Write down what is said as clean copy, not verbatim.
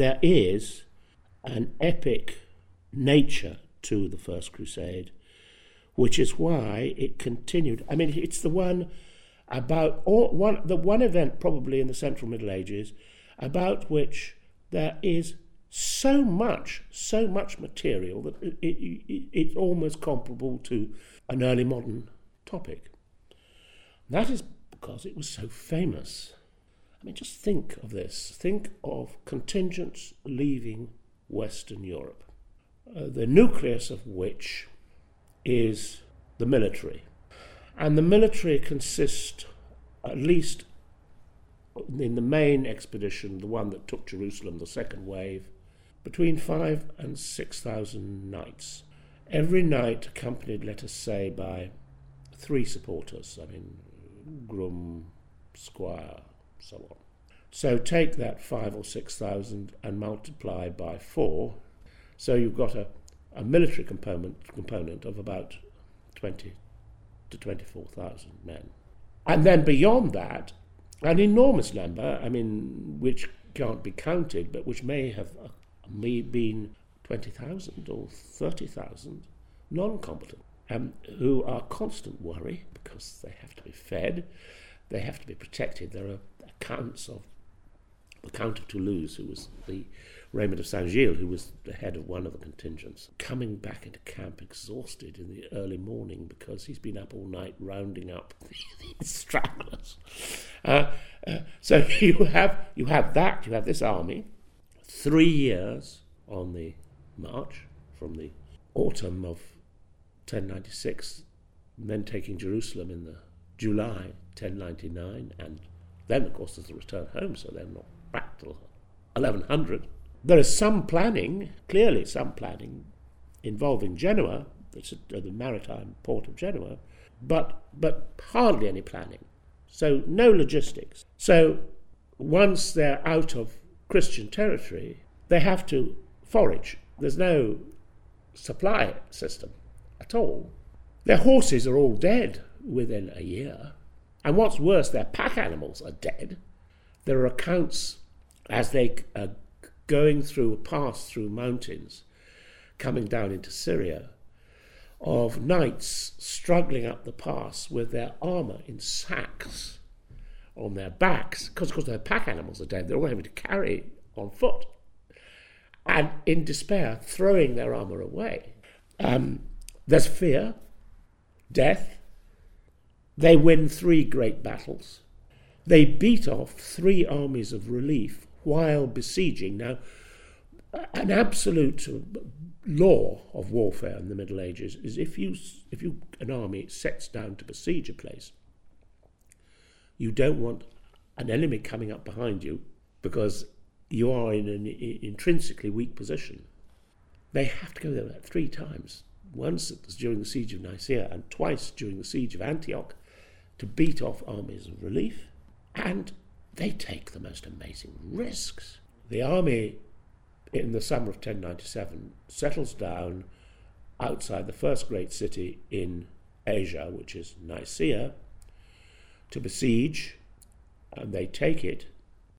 there is an epic nature to the First Crusade, which is why it continued. I mean, it's the one the one event probably in the Central Middle Ages about which there is so much material that it's almost comparable to an early modern topic. That is because it was so famous. I mean, just think of this. Think of contingents leaving Western Europe, the nucleus of which is the military. And the military consists, at least in the main expedition, the one that took Jerusalem, the second wave, between 5,000 and 6,000 knights. Every knight accompanied, let us say, by 3 supporters. I mean, groom, squire, so on. So take that 5,000 or 6,000 and multiply by 4. So you've got a military component of about 20 to 24,000 men. And then beyond that, an enormous number, I mean, which can't be counted, but which may have been 20,000 or 30,000 non-combatant, who are constant worry because they have to be fed, they have to be protected. There are accounts of the Count of Toulouse, who was the Raymond of Saint-Gilles, who was the head of one of the contingents, coming back into camp exhausted in the early morning because he's been up all night rounding up these stragglers. So you have this army, 3 years on the march from the autumn of 1096, and then taking Jerusalem in the July 1099, and then of course there's the return home, so they're not back till 1100. There is some planning, clearly some planning, involving Genoa, the maritime port of Genoa, but hardly any planning. So no logistics. So once they're out of Christian territory, they have to forage. There's no supply system at all. Their horses are all dead within a year. And what's worse, their pack animals are dead. There are accounts as they are going through a pass through mountains, coming down into Syria, of knights struggling up the pass with their armour in sacks on their backs, because their pack animals are dead. They're all having to carry on foot, and in despair throwing their armour away. There's fear, death. They win 3 great battles. They beat off 3 armies of relief while besieging. Now, an absolute law of warfare in the Middle Ages is if an army sets down to besiege a place, you don't want an enemy coming up behind you because you are in an intrinsically weak position. They have to go there 3 times. Once it was during the siege of Nicaea and twice during the siege of Antioch to beat off armies of relief, and they take the most amazing risks. The army in the summer of 1097 settles down outside the first great city in Asia, which is Nicaea, to besiege, and they take it.